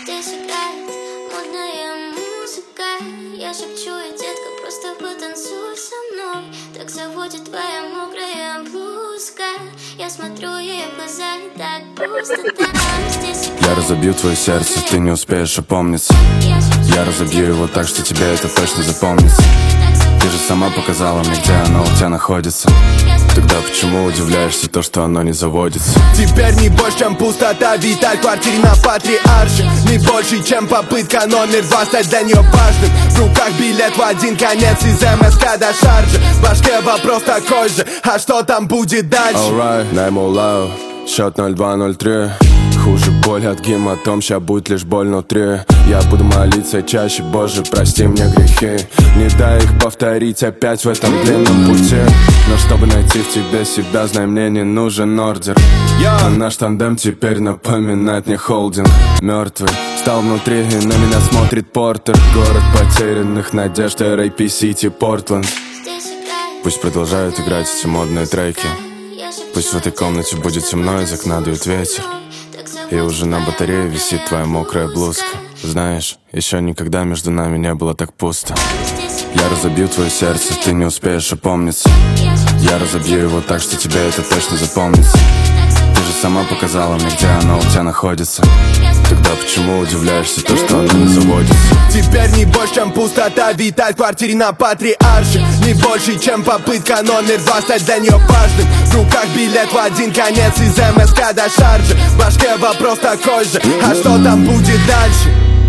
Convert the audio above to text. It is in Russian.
Здесь играет модная музыка. Я шепчу, и детка, просто потанцуй со мной. Так заводит твоя мокрая блузка. Я смотрю ей в глаза, и так пусто там. Здесь играет. Я разобью твое сердце, ты не успеешь опомниться. Я разобью его так, что тебе это точно запомнится. Ты же сама показала мне, где оно у тебя находится. Тогда почему удивляешься то, что оно не заводится? Теперь не больше, чем пустота витает в квартире на Патриарше. Не больше, чем попытка номер 2 стать для нее важным. В руках билет в один конец из МСК до Шарджи. В башке вопрос такой же, а что там будет дальше? Alright, найму счет 0203. Хуже боль от гематом, ща будет лишь боль внутри. Я буду молиться чаще, Боже, прости мне грехи. Не дай их повторить опять в этом длинном пути. Но чтобы найти в тебе себя, знай, мне не нужен ордер. А наш тандем теперь напоминает мне холдинг. Мертвый стал внутри, и на меня смотрит Портер. Город потерянных надежд, R.A.P. City, Портленд. Пусть продолжают играть эти модные треки. Пусть в этой комнате будет темно, из окна дует ветер. И уже на батарее висит твоя мокрая блузка. Знаешь, еще никогда между нами не было так пусто. Я разобью твое сердце, ты не успеешь опомниться. Я разобью его так, что тебе это точно запомнится. Ты же сама показала мне, где оно у тебя находится. Тогда почему удивляешься то, что оно не заводится? Теперь не больше, чем пустота витает в квартире на Патриарше. Не больше, чем попытка номер 2 стать для нее важным. В руках билет в один конец из МСК до Шарджи. В башке вопрос такой же, а что там будет дальше?